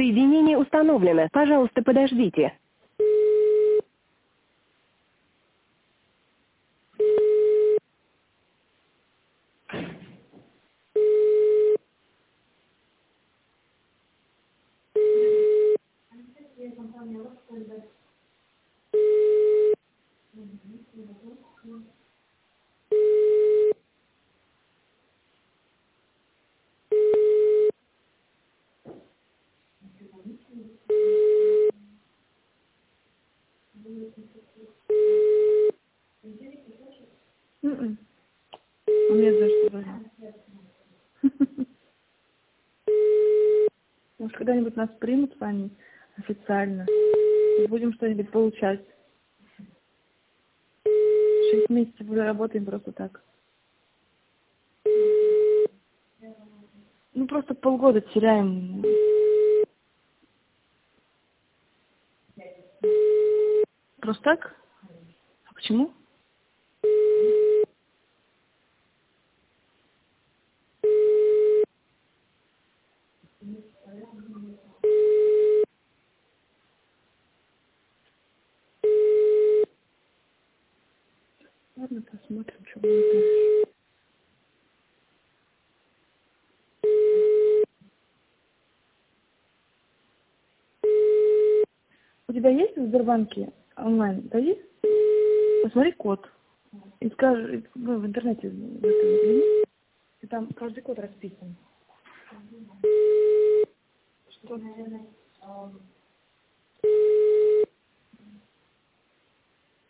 Соединение установлено. Пожалуйста, подождите. У меня за что звонят. Может, когда-нибудь нас примут с вами официально и будем что-нибудь получать. 6 месяцев уже работаем просто так. Ну, просто полгода теряем. Просто так? А почему? Ладно, посмотрим, что будет дальше. У тебя есть в Сбербанке онлайн? Да есть? Посмотри код. И скажи, ну, в интернете загляни, и там каждый код расписан. Что?